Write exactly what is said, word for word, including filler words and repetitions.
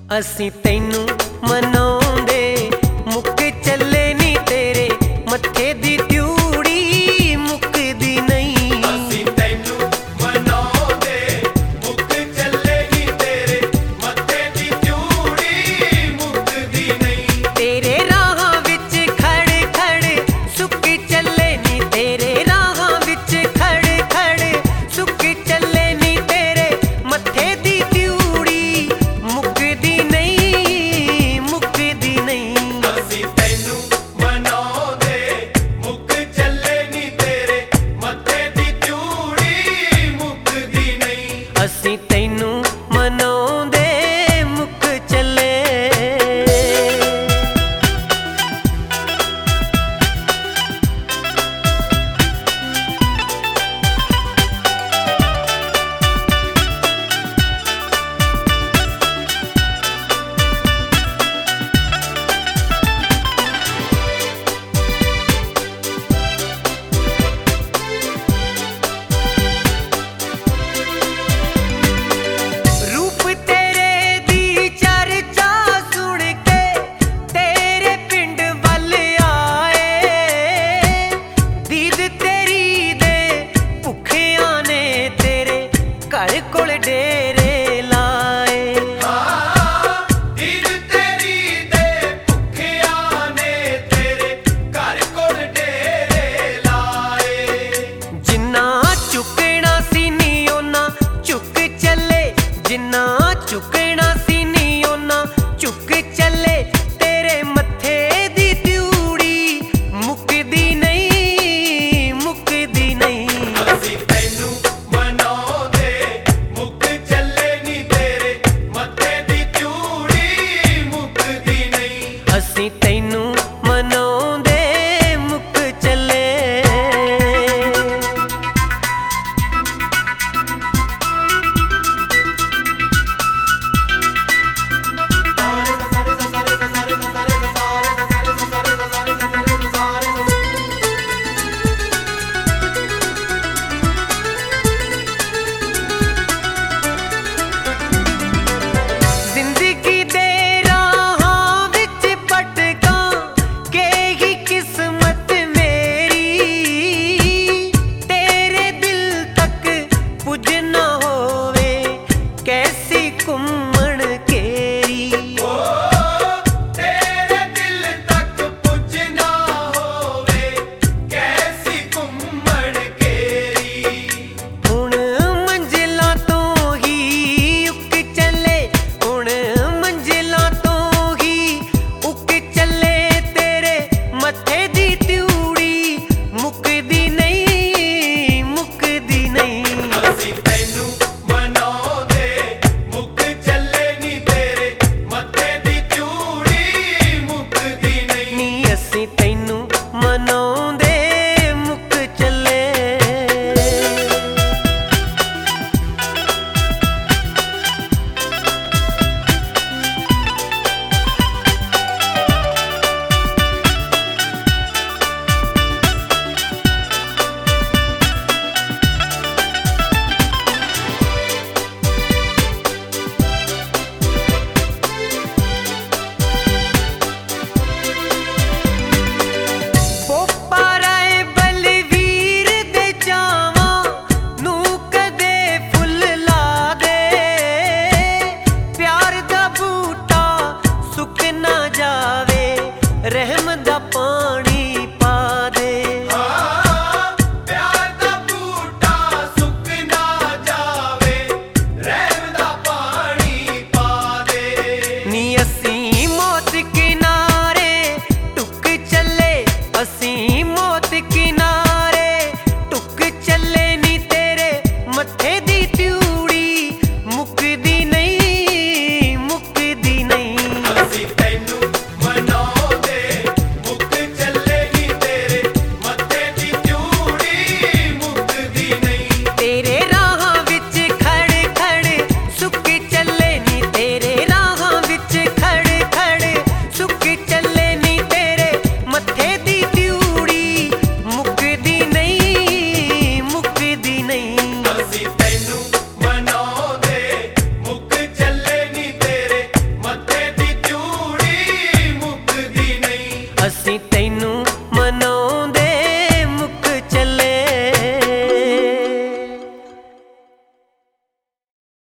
ਅਸੀਂ ਤੈਨੂੰ ਮਨਾਉਂਦੇ ਮੁੱਕ ਚੱਲੇ ਨੀ ਤੇਰੇ ਮੱਥੇ ਦੀ ਤਿਊੜੀ ਮੁੱਕਦੀ ਨਹੀਂ। ਅਸੀਂ ਤੈਨੂੰ ਮਨਾਉਂਦੇ ਮੁੱਕ ਚੱਲੇ ਨੀ ਤੇਰੇ ਮੱਥੇ ਦੀ ਤਿਊੜੀ ਮੁੱਕਦੀ ਨਹੀਂ। ਤੇਰੇ ਰਾਹਾਂ ਵਿੱਚ ਖੜ ਖੜ ਸੁੱਕ ਚੱਲੇ ਨੀ ਤੇਰੇ ਰਾਹਾਂ ਵਿੱਚ ਖੜ ਖੜ ਸੁੱਕ ਚੱਲੇ ਨੀ ਤੇਰੇ ਮੱਥੇ ਦੀ ਤਿਊੜੀ ਮੁੱਕਦੀ ਨਹੀਂ ਮੁੱਕਦੀ ਨਹੀਂ। ਅਸੀਂ ਤੈਨੂੰ ਮਨਾਉਂਦੇ ਮੁੱਕ ਚੱਲੇ ਨੀ ਤੇਰੇ ਮੱਥੇ ਦੀ ਤਿਊੜੀ ਮੁੱਕਦੀ ਨਹੀਂ। ਅਸੀਂ ਤੈਨੂੰ ਮਨਾਉਂਦੇ ਮੁੱਕ ਚੱਲੇ। ਰੂਪ ਤੇਰੇ ਦੀ ਚਰਚਾ ਸੁਣ ਕੇ ਤੇਰੇ ਪਿੰਡ ਵੱਲ ਆਏ। ਦੀਦ ਤੇਰੀ ਦੇ ਭੁੱਖਿਆਂ ਨੇ ਤੇਰੇ ਘਰ ਕੋਲ ਡੇਰੇ ਲਾਏ। ਦੀਦ ਤੇਰੀ ਦੇ ਭੁੱਖਿਆਂ ਨੇ ਤੇਰੇ ਘਰ ਕੋਲ ਡੇਰੇ ਲਾਏ। ਜਿੰਨਾ ਚੁੱਕਣਾ ਸੀ ਨੀ ਉਹਨਾਂ ਚੁੱਕ ਚੱਲੇ ਜਿੰਨਾ ਚੁੱਕ